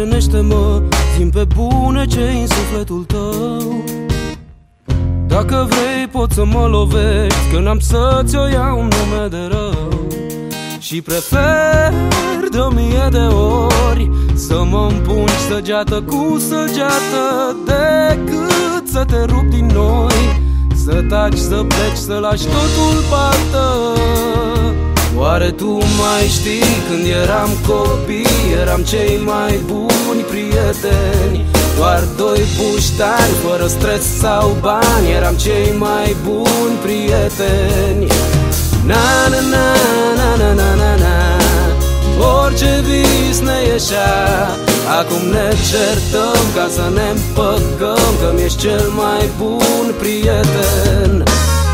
stânjenește-mă, zi-mi pe bune ce-i în sufletul tău. Dacă vrei poți să mă lovești, că n-am să-ți o iau în nume de rău. Și prefer de 1000 de ori să mă împungi săgeată cu săgeată, decât să te rup din noi, să taci, să pleci, să lași totul partă. Oare tu mai știi când eram copii, eram cei mai buni prieteni? Doar doi puștari, fără stres sau bani, eram cei mai buni prieteni. Na na na na na na na na, orice vis ne ieșea, acum ne certăm ca să ne împăcăm, că mi-ești cel mai bun prieten.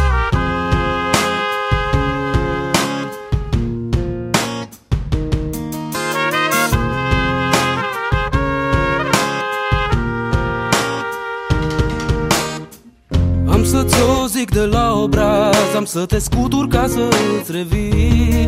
Am să ți-o zic de la obraz, am să te scutur ca să îți revii.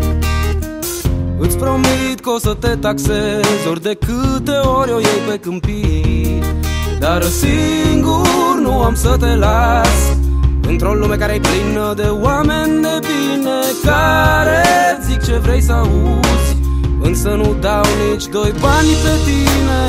Îți promit că o să te taxez ori de câte ori o iei pe câmpii. Dar singur nu am să te las într-o lume care-i plină de oameni de bine, care zic ce vrei să auzi, însă nu dau nici doi bani pe tine.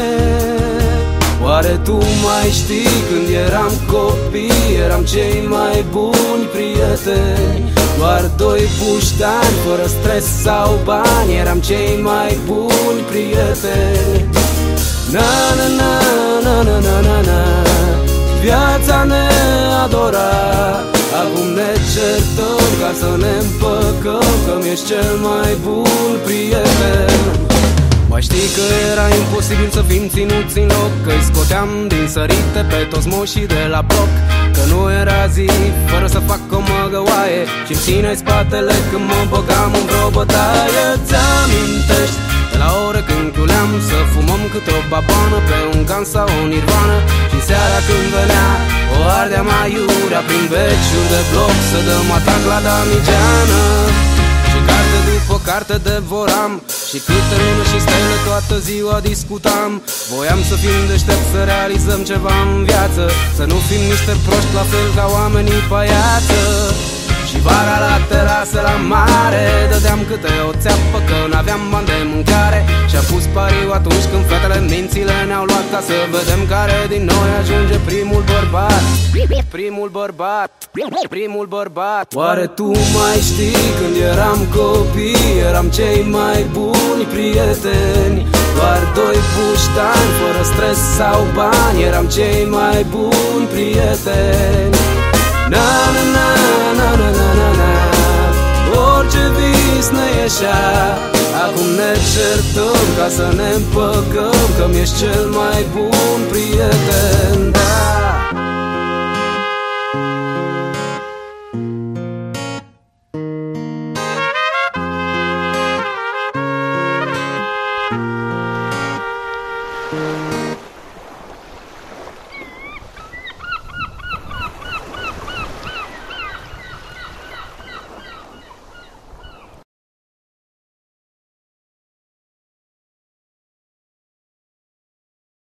Oare tu mai știi când eram copii, eram cei mai buni prieteni? Doar doi puștani, fără stres sau bani, eram cei mai buni prieteni. Na na na na na na na na, viața ne adora, acum ne certăm ca să ne împăcăm, că mi-ești cel mai bun prieten. Mai știi că era imposibil să fim ținuți în loc, că-i scoteam din sărite pe toți moșii de la bloc, că nu era zi fără să fac o măgăoaie și-mi ține spatele când mă băgam în vreo bătaie. Ți-amintești de la ore când culeam să fumăm câte o babană pe un Gan sau o Nirvana, și seara când venea o ardea mai iurea prin veciuri de bloc să dăm atac la Damigeană. Și carte după carte devoram, și câte luni și stele toată ziua discutam. Voiam să fim deștepți, să realizăm ceva în viață, să nu fim niște proști la fel ca oamenii pe iață. Și vara la terasă la mare dădeam câte o țeapă, că n-aveam bani de mâncare. Și-am pus pariu atunci când fetele mințile ne-au luat, ca să vedem care din noi ajunge primul bărbat. Primul bărbat, primul bărbat. Oare tu mai știi când eram copii, eram cei mai buni prieteni? Doar doi puștani, fără stres sau bani, eram cei mai buni prieteni. Na na na na na na na na, orice vis ne ieșea, acum ne certăm ca să ne împăcăm, că mi-ești cel mai bun prieten.